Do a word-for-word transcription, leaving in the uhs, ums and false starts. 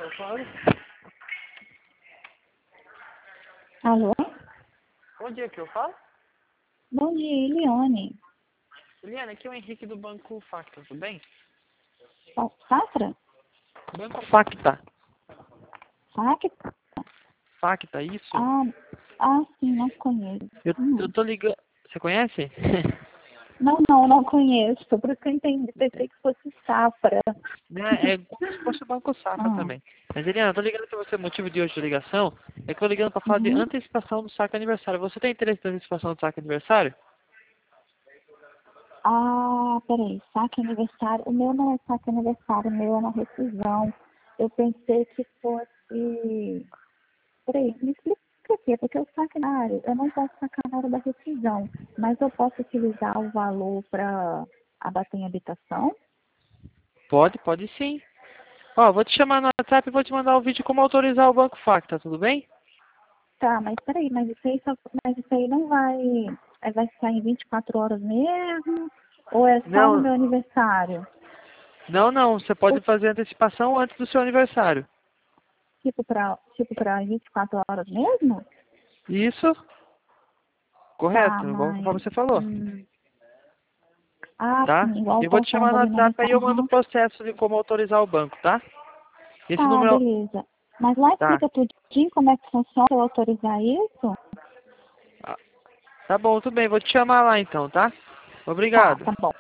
Claro. Alô? Bom dia, que eu falo? Bom dia, Eliane. Eliana, aqui é o Henrique do Banco Facta, tudo bem? Fa- Safra? Banco Facta. Facta? Facta, isso? Ah, ah, sim, não conheço. Eu, Hum. eu tô ligando... Você conhece? Não, não, não conheço. Por isso que eu entendi. Pensei que fosse Safra. Né, é como se fosse o Banco Safra Ah, também. Mas, Eliana, eu tô ligando pra você, o motivo de hoje da ligação é que eu tô ligando pra falar de uhum. antecipação do saque aniversário. Você tem interesse na antecipação do saque aniversário? Ah, peraí. Saque aniversário. O meu não é saque aniversário, o meu é na rescisão. Eu pensei que fosse... Peraí, me explica o quê? Porque o saque na área, eu não posso sacar na hora da rescisão, mas eu posso utilizar o valor para abater em habitação? Pode, pode sim. Ó, vou te chamar no WhatsApp e vou te mandar o vídeo como autorizar o Banco Facta, tudo bem? Tá, mas peraí, mas isso aí, só, mas isso aí não vai, é, vai ficar em vinte e quatro horas mesmo? Ou é só no Não, meu aniversário? não, não. Você pode Ou fazer antecipação antes do seu aniversário. tipo para tipo para vinte e quatro horas mesmo? Isso, Tá, correto, igual conforme mas... você falou, Hum, ah, tá? sim, igual Eu vou estava te chamar falando no ali na WhatsApp aí mensagem. eu mando o Aham. processo de como autorizar o banco, tá? Esse Tá, número... beleza. Mas lá Tá. explica tudinho como é que funciona eu autorizar isso? Ah, tá bom, tudo bem. Vou te chamar lá então, tá? Tá, Obrigado. tá bom.